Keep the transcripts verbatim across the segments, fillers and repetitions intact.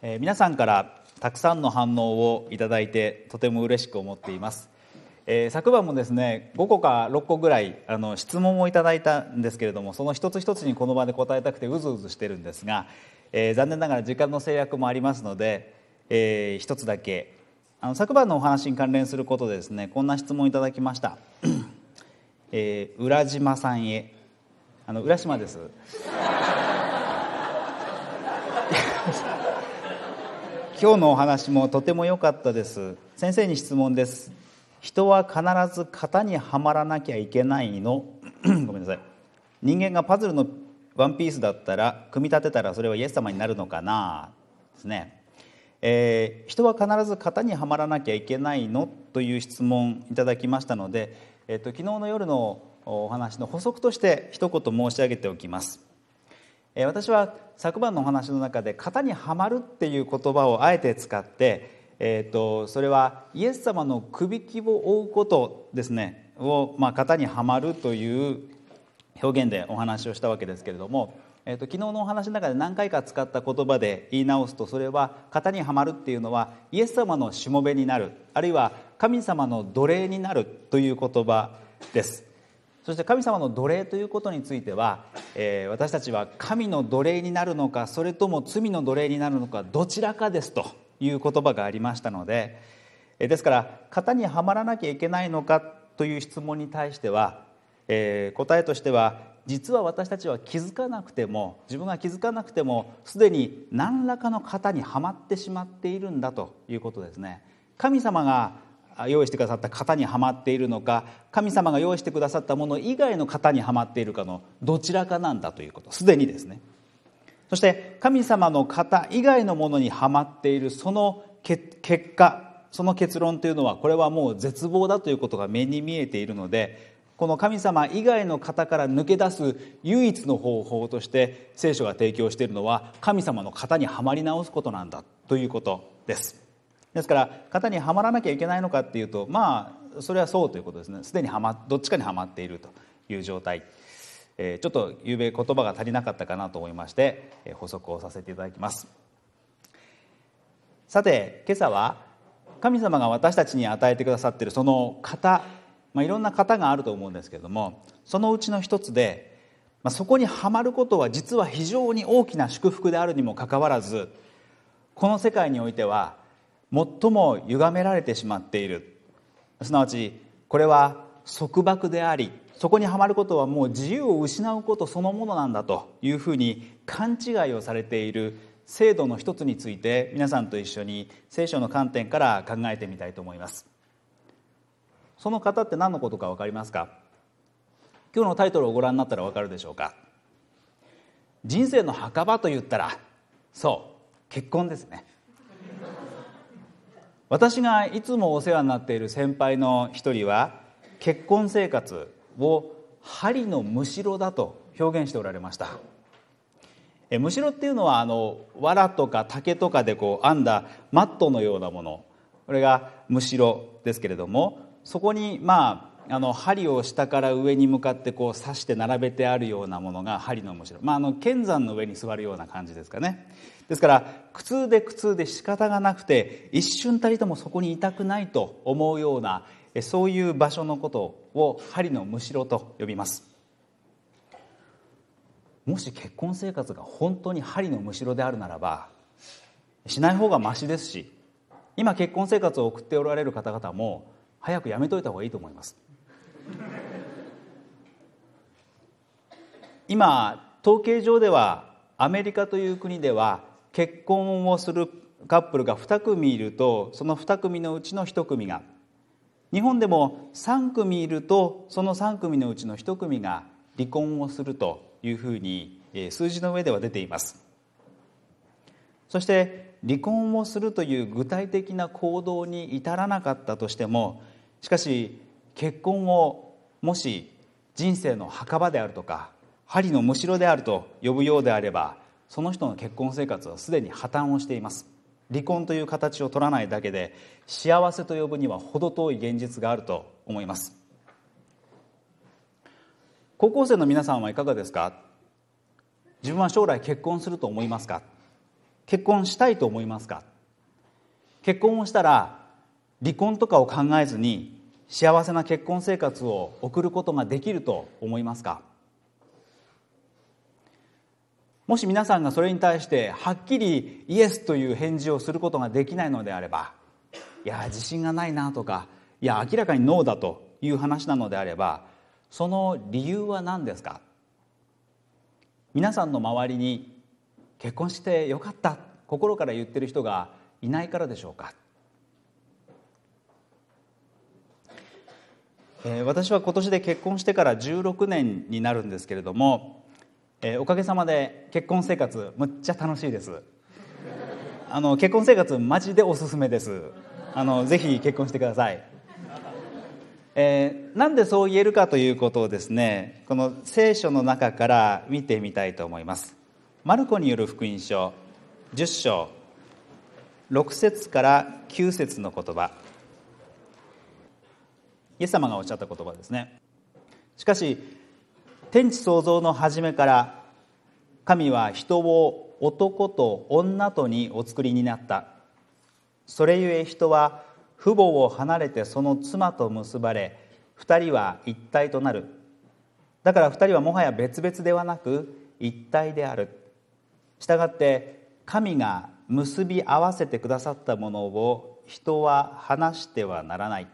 えー、皆さんからたくさんの反応をいただいてとても嬉しく思っています。えー、昨晩もですねごこかろっこぐらいあの質問をいただいたんですけれども、その一つ一つにこの場で答えたくてうずうずしてるんですが、えー、残念ながら時間の制約もありますので、えー、一つだけあの昨晩のお話に関連することでですね、こんな質問をいただきました。えー、浦島さんへ、あの浦島です今日のお話もとても良かったです。先生に質問です。人は必ず型にはまらなきゃいけないのごめんなさい。人間がパズルのワンピースだったら組み立てたらそれはイエス様になるのかなですね。えー、人は必ず型にはまらなきゃいけないのという質問いただきましたので、えー、と昨日の夜のお話の補足として一言申し上げておきます。私は昨晩のお話の中で型にはまるっていう言葉をあえて使って、えー、とそれはイエス様のくびきを追うことですねを、まあ、型にはまるという表現でお話をしたわけですけれども、えー、と昨日のお話の中で何回か使った言葉で言い直すと、それは型にはまるっていうのはイエス様のしもべになる、あるいは神様の奴隷になるという言葉です。そして神様の奴隷ということについては、えー、私たちは神の奴隷になるのか、それとも罪の奴隷になるのか、どちらかですという言葉がありましたので、えー、ですから型にはまらなきゃいけないのかという質問に対しては、えー、答えとしては、実は私たちは気づかなくても自分が気づかなくてもすでに何らかの型にはまってしまっているんだということですね。神様が用意してくださった型にはまっているのか、神様が用意してくださったもの以外の型にはまっているかのどちらかなんだということ、すでにですね。そして神様の型以外のものにはまっているその結果、その結論というのは、これはもう絶望だということが目に見えているので、この神様以外の型から抜け出す唯一の方法として聖書が提供しているのは、神様の型にはまり直すことなんだということです。ですから型にはまらなきゃいけないのかっていうと、まあそれはそうということですね。すでにはまどっちかにはまっているという状態、えー、ちょっと昨べ言葉が足りなかったかなと思いまして、えー、補足をさせていただきます。さて今朝は神様が私たちに与えてくださっているその型、まあ、いろんな型があると思うんですけれども、そのうちの一つで、まあ、そこにはまることは実は非常に大きな祝福であるにもかかわらず、この世界においては最も歪められてしまっている。すなわちこれは束縛であり、そこにはまることはもう自由を失うことそのものなんだというふうに勘違いをされている制度の一つについて、皆さんと一緒に聖書の観点から考えてみたいと思います。その方って何のことか分かりますか？今日のタイトルをご覧になったら分かるでしょうか。人生の墓場と言ったら、そう結婚ですね。私がいつもお世話になっている先輩の一人は、結婚生活を針のむしろだと表現しておられました。えむしろっていうのはあの藁とか竹とかでこう編んだマットのようなもの、これがむしろですけれども、そこにまああの針を下から上に向かってこう刺して並べてあるようなものが針のむしろ、まあ、あの剣山の上に座るような感じですかね。ですから苦痛で苦痛で仕方がなくて、一瞬たりともそこにいたくないと思うような、そういう場所のことを針のむしろと呼びます。もし結婚生活が本当に針のむしろであるならば、しない方がマシですし、今結婚生活を送っておられる方々も早くやめといた方がいいと思います。今統計上ではアメリカという国では結婚をするカップルがに組いると、そのに組のうちのいち組が、日本でもさん組いるとそのさん組のうちのいち組が離婚をするというふうに数字の上では出ています。そして離婚をするという具体的な行動に至らなかったとしても、しかし結婚をもし人生の墓場であるとか針のむしろであると呼ぶようであれば、その人の結婚生活はすでに破綻をしています。離婚という形を取らないだけで幸せと呼ぶには程遠い現実があると思います。高校生の皆さんはいかがですか？自分は将来結婚すると思いますか？ 結婚したいと思いますか？結婚をしたら離婚とかを考えずに幸せな結婚生活を送ることができると思いますか？もし皆さんがそれに対してはっきりイエスという返事をすることができないのであれば、いや自信がないなとか、いや明らかにノーだという話なのであれば、その理由は何ですか？皆さんの周りに結婚してよかった心から言ってる人がいないからでしょうか？えー、私は今年で結婚してからじゅうろくねんになるんですけれども、えー、おかげさまで結婚生活むっちゃ楽しいです。あの結婚生活マジでおすすめです。あのぜひ結婚してください。えー、なんでそう言えるかということをですね、この聖書の中から見てみたいと思います。マルコによる福音書じゅっ章ろく節からきゅう節の言葉、イエス様がおっしゃった言葉ですね。しかし天地創造の初めから神は人を男と女とにお作りになった。それゆえ人は父母を離れてその妻と結ばれ、二人は一体となる。だから二人はもはや別々ではなく一体である。したがって神が結び合わせてくださったものを人は離してはならない。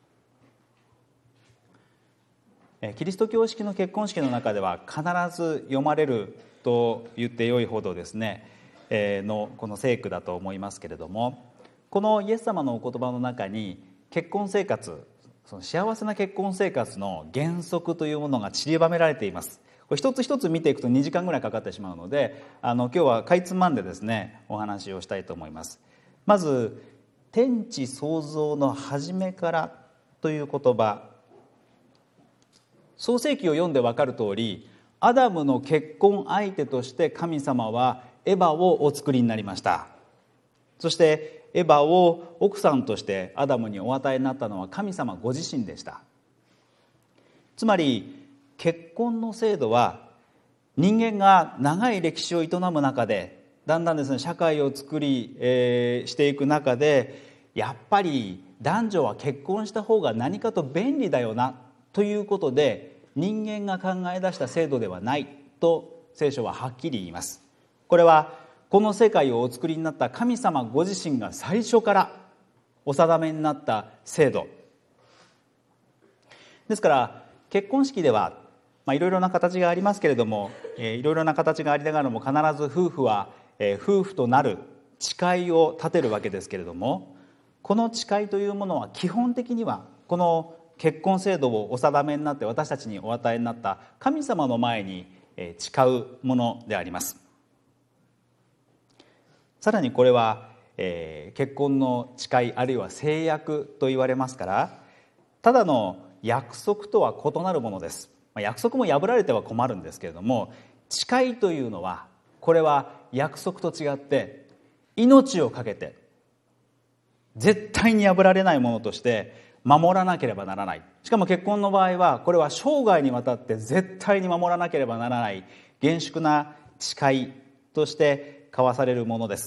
キリスト教式の結婚式の中では必ず読まれると言ってよいほどですね、えー、のこの聖句だと思いますけれども、このイエス様のお言葉の中に結婚生活、その幸せな結婚生活の原則というものが散りばめられています。これ一つ一つ見ていくとにじかんぐらいかかってしまうので、あの今日はかいつまんでですねお話をしたいと思います。まず天地創造の初めからという言葉、創世記を読んで分かる通り、アダムの結婚相手として神様はエバをお作りになりました。そしてエバを奥さんとしてアダムにお与えになったのは神様ご自身でした。つまり結婚の制度は人間が長い歴史を営む中でだんだんですね社会を作り、えー、していく中で、やっぱり男女は結婚した方が何かと便利だよなということで人間が考え出した制度ではないと聖書ははっきり言います。これはこの世界をお作りになった神様ご自身が最初からお定めになった制度ですから、結婚式では、まあ、いろいろな形がありますけれども、えー、いろいろな形がありながらも必ず夫婦は、えー、夫婦となる誓いを立てるわけですけれども、この誓いというものは基本的にはこの結婚制度をお定めになって私たちにお与えになった神様の前に誓うものであります。さらにこれは、えー、結婚の誓いあるいは誓約と言われますから、ただの約束とは異なるものです。まあ、約束も破られては困るんですけれども、誓いというのはこれは約束と違って命を懸けて絶対に破られないものとして守らなければならない。しかも結婚の場合はこれは生涯にわたって絶対に守らなければならない厳粛な誓いとして交わされるものです。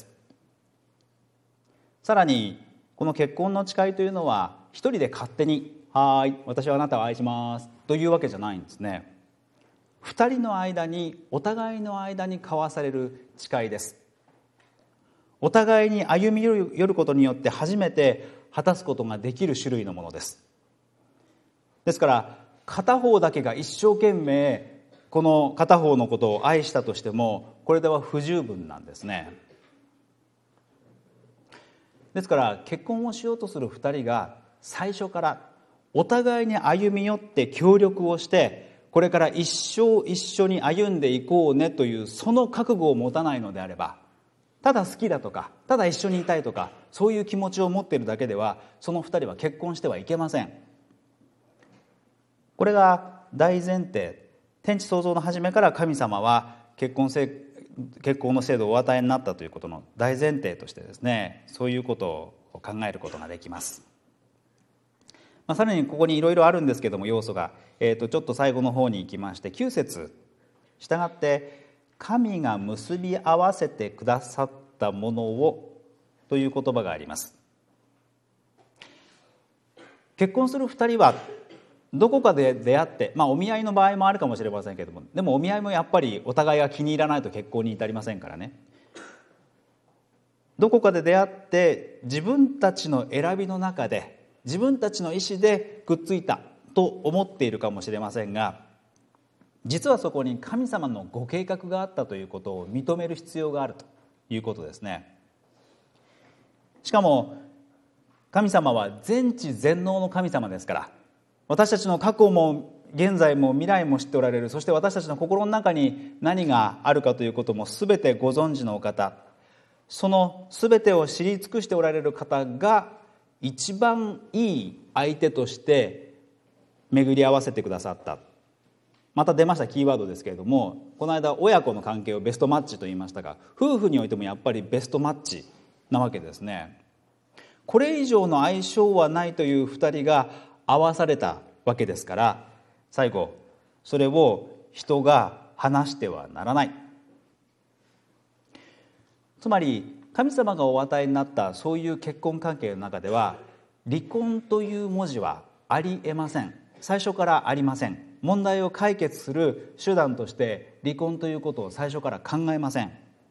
さらにこの結婚の誓いというのは一人で勝手にはい私はあなたを愛しますというわけじゃないんですね。二人の間にお互いの間に交わされる誓いです。お互いに歩み寄ることによって初めて果たすことができる種類のものです。ですから片方だけが一生懸命この片方のことを愛したとしてもこれでは不十分なんですね。ですから結婚をしようとする二人が最初からお互いに歩み寄って協力をしてこれから一生一緒に歩んでいこうねというその覚悟を持たないのであれば、ただ好きだとかただ一緒にいたいとかそういう気持ちを持っているだけではその二人は結婚してはいけません。これが大前提。天地創造の初めから神様は結婚せ結婚の制度をお与えになったということの大前提としてですね、そういうことを考えることができます。まあ、さらにここにいろいろあるんですけども要素が、えー、とちょっと最後の方に行きましてきゅう節、したがって神が結び合わせてくださっったものをという言葉があります。結婚する二人はどこかで出会って、まあお見合いの場合もあるかもしれませんけれども、でもお見合いもやっぱりお互いが気に入らないと結婚に至りませんからね。どこかで出会って自分たちの選びの中で自分たちの意思でくっついたと思っているかもしれませんが、実はそこに神様のご計画があったということを認める必要があるということですね。しかも神様は全知全能の神様ですから、私たちの過去も現在も未来も知っておられる、そして私たちの心の中に何があるかということも全てご存知のお方、その全てを知り尽くしておられる方が一番いい相手として巡り合わせてくださった。また出ましたキーワードですけれども、この間親子の関係をベストマッチと言いましたが、夫婦においてもやっぱりベストマッチなわけですね。これ以上の相性はないという二人が合わされたわけですから、最後それを人が話してはならない。つまり神様がお与えになったそういう結婚関係の中では、離婚という文字はありえません。最初からありません。問題を解決する手段として離婚ということを最初から考えません。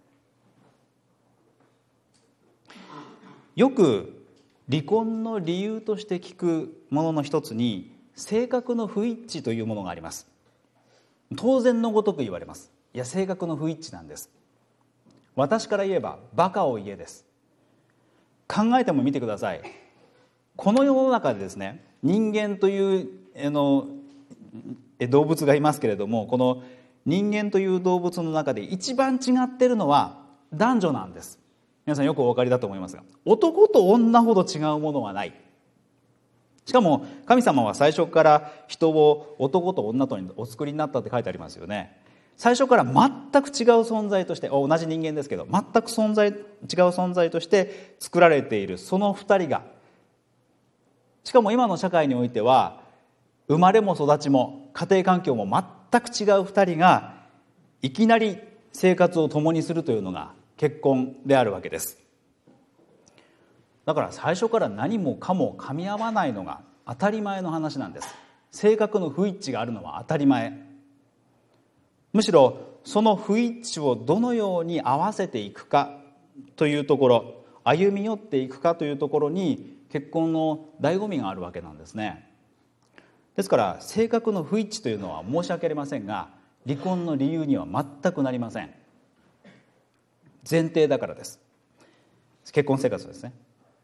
よく離婚の理由として聞くものの一つに、性格の不一致というものがあります。当然のごとく言われます。いや、性格の不一致なんです。私から言えばバカを言えです。考えてもみてください。この世の中でですね、人間というあの動物がいますけれども、この人間という動物の中で一番違っているのは男女なんです。皆さんよくお分かりだと思いますが、男と女ほど違うものはない。しかも神様は最初から人を男と女とにお作りになったって書いてありますよね。最初から全く違う存在として、同じ人間ですけど全く存在違う存在として作られているその二人が、しかも今の社会においては生まれも育ちも家庭環境も全く違う二人がいきなり生活を共にするというのが結婚であるわけです。だから最初から何もかも噛み合わないのが当たり前の話なんです。性格の不一致があるのは当たり前。むしろその不一致をどのように合わせていくかというところ、歩み寄っていくかというところに結婚の醍醐味があるわけなんですね。ですから性格の不一致というのは申し訳ありませんが、離婚の理由には全くなりません。前提だからです。結婚生活ですね。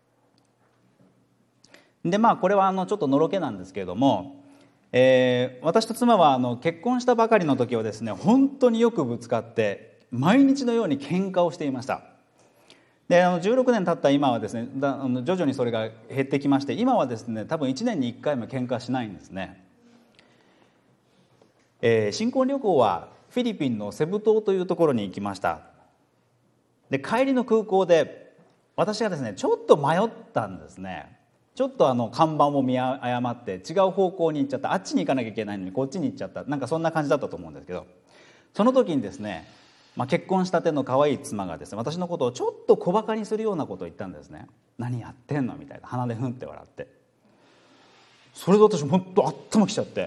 でまあこれはあのちょっとのろけなんですけれども、えー、私と妻はあの結婚したばかりの時はですね、本当によくぶつかって毎日のように喧嘩をしていました。であのじゅうろくねん経った今はですね、だあの徐々にそれが減ってきまして、今はですね多分いちねんにいっかいも喧嘩しないんですね。えー、新婚旅行はフィリピンのセブ島というところに行きました。で帰りの空港で私がですねちょっと迷ったんですね。ちょっとあの看板を見誤って違う方向に行っちゃった。あっちに行かなきゃいけないのにこっちに行っちゃった。なんかそんな感じだったと思うんですけど、その時にですね、まあ、結婚したての可愛い妻がですね、私のことをちょっと小バカにするようなことを言ったんですね。何やってんのみたいな、鼻でふんって笑って。それで私もっと頭きちゃって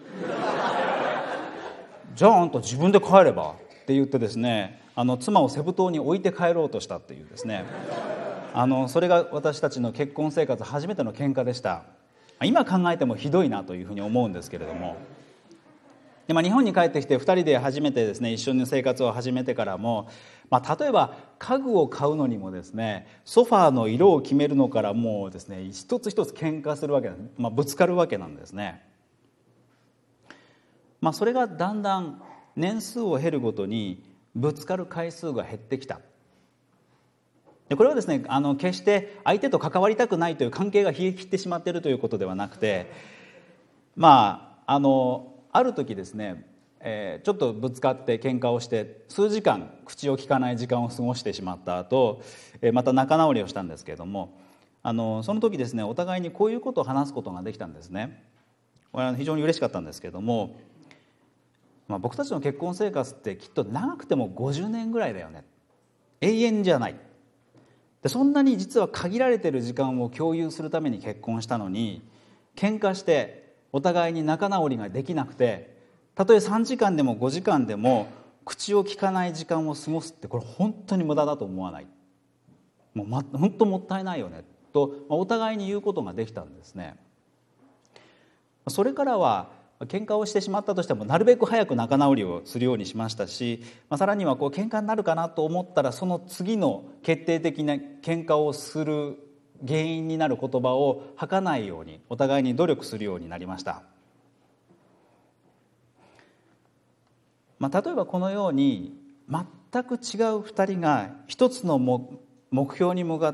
じゃああんた自分で帰ればって言ってですね、あの妻をセブ島に置いて帰ろうとしたっていうですね、あのそれが私たちの結婚生活初めての喧嘩でした。今考えてもひどいなというふうに思うんですけれども、で、まあ、日本に帰ってきてふたりで初めてですね一緒に生活を始めてからも、まあ、例えば家具を買うのにもですね、ソファーの色を決めるのからもうですね一つ一つ喧嘩するわけなんです、まあ、ぶつかるわけなんですね。まあ、それがだんだん年数を経るごとにぶつかる回数が減ってきた。でこれはですね、あの決して相手と関わりたくないという関係が冷え切ってしまっているということではなくて、まああのある時ですね、えー、ちょっとぶつかって喧嘩をして数時間口を聞かない時間を過ごしてしまった後、えー、また仲直りをしたんですけれども、あのその時ですねお互いにこういうことを話すことができたんですね。これは非常に嬉しかったんですけれども、まあ、僕たちの結婚生活ってきっと長くてもごじゅうねんぐらいだよね。 永遠じゃない。でそんなに実は限られている時間を共有するために結婚したのに、喧嘩してお互いに仲直りができなくて、たとえさんじかんでもごじかんでも口を聞かない時間を過ごすって、これ本当に無駄だと思わない？もう、ま、本当もったいないよねとお互いに言うことができたんですね。それからは喧嘩をしてしまったとしてもなるべく早く仲直りをするようにしましたし、まあ、さらにはこう喧嘩になるかなと思ったら、その次の決定的な喧嘩をする原因になる言葉を吐かないようにお互いに努力するようになりました。まあ、例えばこのように全く違うふたりが一つの目標に向かって、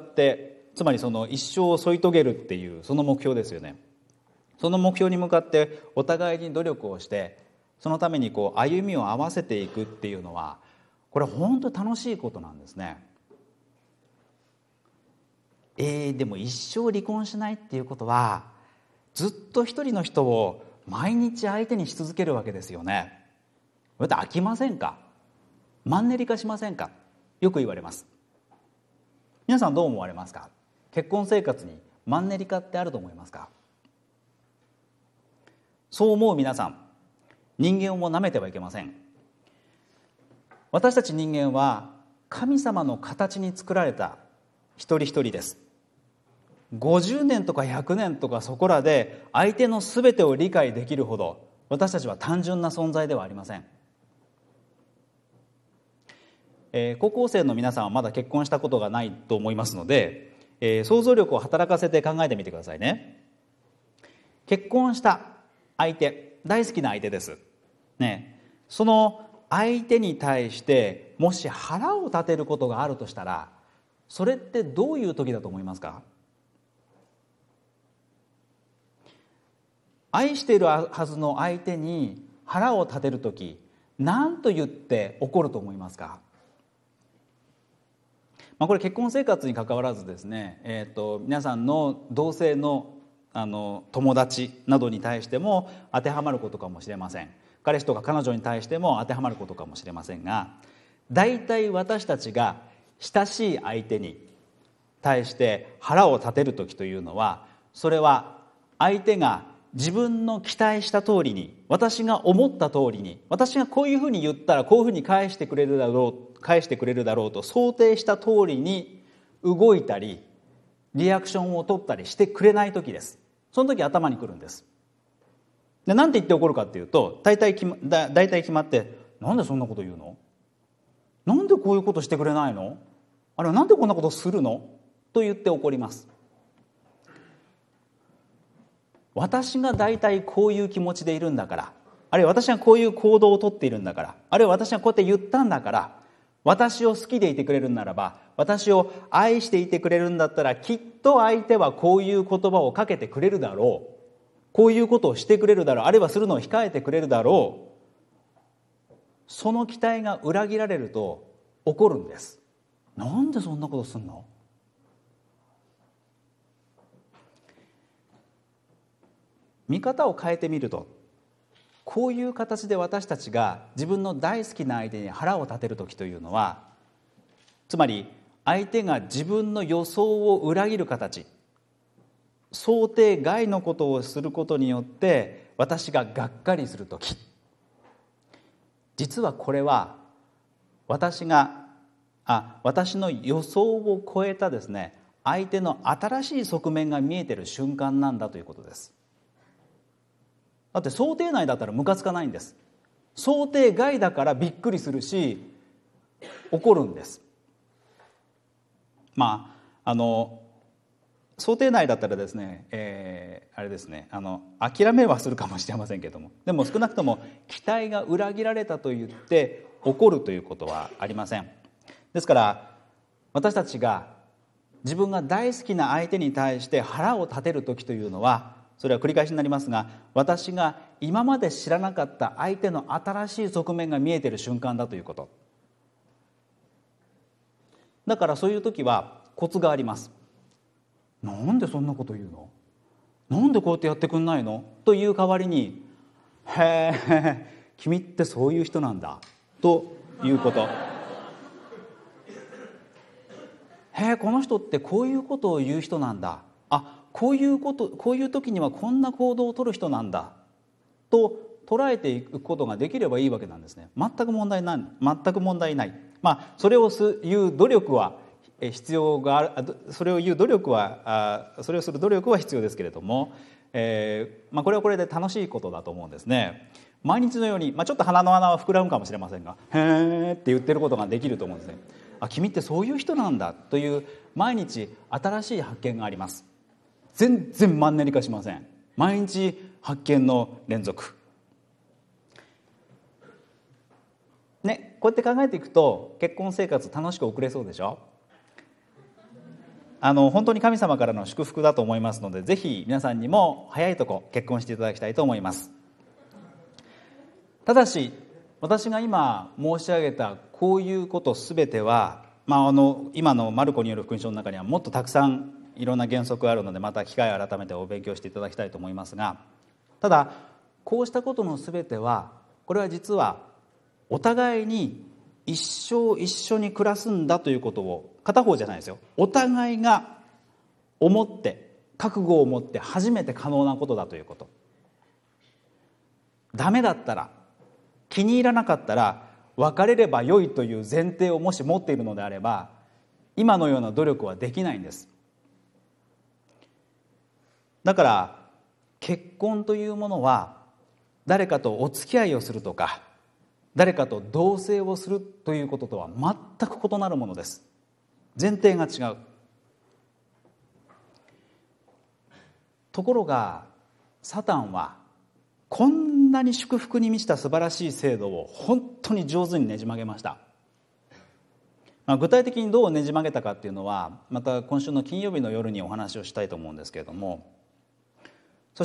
つまりその一生を添い遂げるっていうその目標ですよね。その目標に向かってお互いに努力をして、そのためにこう歩みを合わせていくっていうのは、これ本当楽しいことなんですね。えー、でも一生離婚しないっていうことは、ずっと一人の人を毎日相手にし続けるわけですよね。これって飽きませんか？マンネリ化しませんか？よく言われます。皆さんどう思われますか？結婚生活にマンネリ化ってあると思いますか？そう思う皆さん、人間をもう舐めてはいけません。私たち人間は神様の形に作られた一人一人です。ごじゅうねんとかひゃくねんとかそこらで相手のすべてを理解できるほど、私たちは単純な存在ではありません。えー、高校生の皆さんはまだ結婚したことがないと思いますので、えー、想像力を働かせて考えてみてくださいね。結婚した相手、大好きな相手です、ね、その相手に対してもし腹を立てることがあるとしたら、それってどういう時だと思いますか？愛しているはずの相手に腹を立てる時、何と言って怒ると思いますか？まあ、これ結婚生活に関わらずですね、えー、と皆さんの同性のあの友達などに対しても当てはまることかもしれません。彼氏とか彼女に対しても当てはまることかもしれませんが、大体私たちが親しい相手に対して腹を立てる時というのは、それは相手が自分の期待した通りに、私が思った通りに、私がこういうふうに言ったらこういうふうに返してくれるだろう返してくれるだろうと想定した通りに動いたりリアクションを取ったりしてくれない時です。その時頭にくるんです。で、なんて言って怒るかっていうと、大体決ま、だ、大体決まって、なんでそんなこと言うの？なんでこういうことしてくれないの？あれはなんでこんなことするの？と言って怒ります。私が大体こういう気持ちでいるんだから、あるいは私がこういう行動をとっているんだから、あるいは私がこうやって言ったんだから、私を好きでいてくれるならば、私を愛していてくれるんだったら、きっと相手はこういう言葉をかけてくれるだろう、こういうことをしてくれるだろう、あるいはするのを控えてくれるだろう。その期待が裏切られると怒るんです。なんでそんなことすんの？見方を変えてみると、こういう形で私たちが自分の大好きな相手に腹を立てる時というのは、つまり相手が自分の予想を裏切る形、想定外のことをすることによって私ががっかりする時、実はこれは私があ私の予想を超えたですね、相手の新しい側面が見えている瞬間なんだということです。だって想定内だったらムカつかないんです。想定外だからびっくりするし怒るんです。まああの想定内だったらですね、えー、あれですね、あの諦めはするかもしれませんけども、でも少なくとも期待が裏切られたと言って怒るということはありません。ですから私たちが自分が大好きな相手に対して腹を立てる時というのは、それは繰り返しになりますが、私が今まで知らなかった相手の新しい側面が見えている瞬間だということ。だからそういう時はコツがあります。なんでそんなこと言うの？なんでこうやってやってくんないの？という代わりに、へえ、君ってそういう人なんだということ。 へえ、この人ってこういうことを言う人なんだ、あ、こういうこと、こういう時にはこんな行動を取る人なんだと捉えていくことができればいいわけなんですね。全く問題ない、全く問題ない。まあそれを言う努力は必要がある、それを言う努力は、それをする努力は必要ですけれども、えーまあ、これはこれで楽しいことだと思うんですね。毎日のように、まあ、ちょっと鼻の穴は膨らむかもしれませんが、へーって言ってることができると思うんですね。あ、君ってそういう人なんだという毎日新しい発見があります。全然マンネリ化しません。毎日発見の連続ね。こうやって考えていくと結婚生活楽しく送れそうでしょ。あの本当に神様からの祝福だと思いますので、ぜひ皆さんにも早いとこ結婚していただきたいと思います。ただし私が今申し上げたこういうことすべては、まあ、あの今のマルコによる福音書の中にはもっとたくさんいろんな原則があるので、また機会を改めてお勉強していただきたいと思いますが、ただこうしたことのすべては、これは実はお互いに一生一緒に暮らすんだということを、片方じゃないですよ、お互いが思って覚悟を持って初めて可能なことだということ。ダメだったら、気に入らなかったら別れれば良いという前提をもし持っているのであれば、今のような努力はできないんです。だから結婚というものは誰かとお付き合いをするとか誰かと同棲をするということとは全く異なるものです。前提が違う。ところがサタンはこんなに祝福に満ちた素晴らしい制度を本当に上手にねじ曲げました。まあ、具体的にどうねじ曲げたかっていうのはまた今週の金曜日の夜にお話をしたいと思うんですけれども、そして、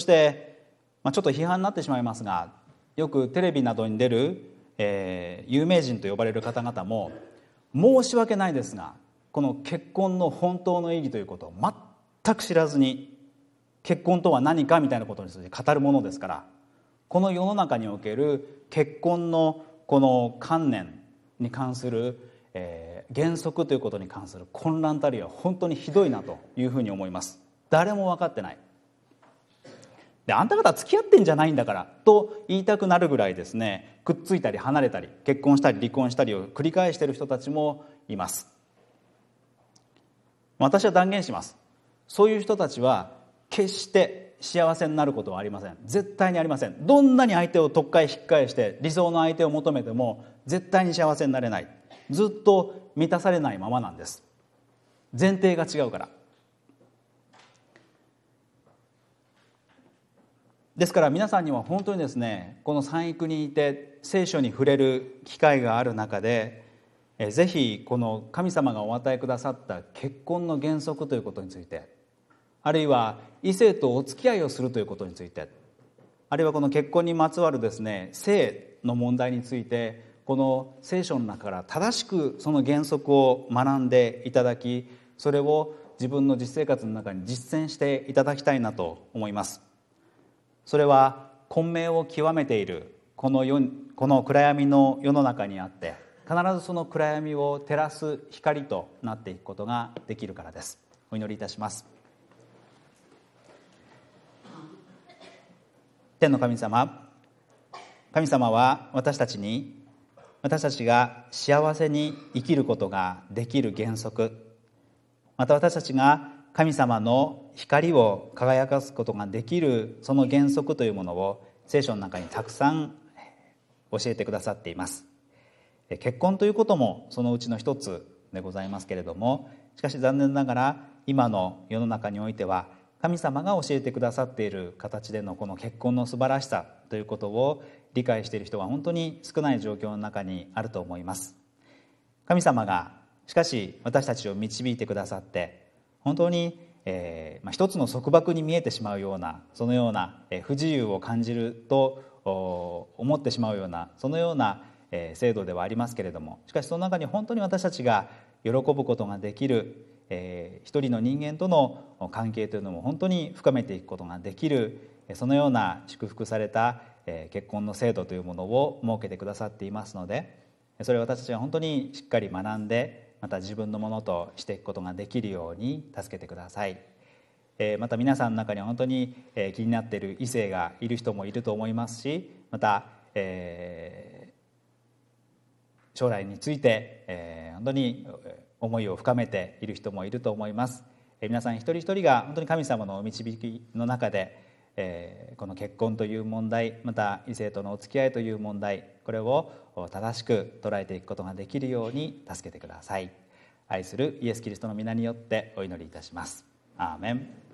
まあ、ちょっと批判になってしまいますが、よくテレビなどに出る、えー、有名人と呼ばれる方々も申し訳ないですが、この結婚の本当の意義ということを全く知らずに、結婚とは何かみたいなことについて語るものですから、この世の中における結婚のこの観念に関する、えー、原則ということに関する混乱たりは本当にひどいなというふうに思います。誰も分かってない。で、あんた方付き合ってんじゃないんだからと言いたくなるぐらいですね、くっついたり離れたり結婚したり離婚したりを繰り返している人たちもいます。私は断言します。そういう人たちは決して幸せになることはありません。絶対にありません。どんなに相手を取っかえ引っ返して理想の相手を求めても絶対に幸せになれない。ずっと満たされないままなんです。前提が違うから。ですから皆さんには本当にですね、この産育にいて聖書に触れる機会がある中で、ぜひこの神様がお与えくださった結婚の原則ということについて、あるいは異性とお付き合いをするということについて、あるいはこの結婚にまつわるですね、性の問題について、この聖書の中から正しくその原則を学んでいただき、それを自分の実生活の中に実践していただきたいなと思います。それは混迷を極めているこの世、この暗闇の世の中にあって、必ずその暗闇を照らす光となっていくことができるからです。お祈りいたします。天の神様、神様は私たちに、私たちが幸せに生きることができる原則、また私たちが神様の光を輝かすことができるその原則というものを聖書の中にたくさん教えてくださっています。結婚ということもそのうちの一つでございますけれども、しかし残念ながら今の世の中においては神様が教えてくださっている形でのこの結婚の素晴らしさということを理解している人は本当に少ない状況の中にあると思います。神様がしかし私たちを導いてくださって、本当に、えーまあ、一つの束縛に見えてしまうような、そのような、えー、不自由を感じると思ってしまうような、そのような、えー、制度ではありますけれども、しかしその中に本当に私たちが喜ぶことができる、えー、一人の人間との関係というのも本当に深めていくことができる、そのような祝福された、えー、結婚の制度というものを設けてくださっていますので、それを私たちは本当にしっかり学んでまた自分のものとしていくことができるように助けてください。また皆さんの中には本当に気になっている異性がいる人もいると思いますし、また、えー、将来について、えー、本当に思いを深めている人もいると思います。皆さん一人一人が本当に神様のお導きの中で、えー、この結婚という問題、また異性とのお付き合いという問題、これを正しく捉えていくことができるように助けてください。愛するイエス・キリストの皆によってお祈りいたします。アーメン。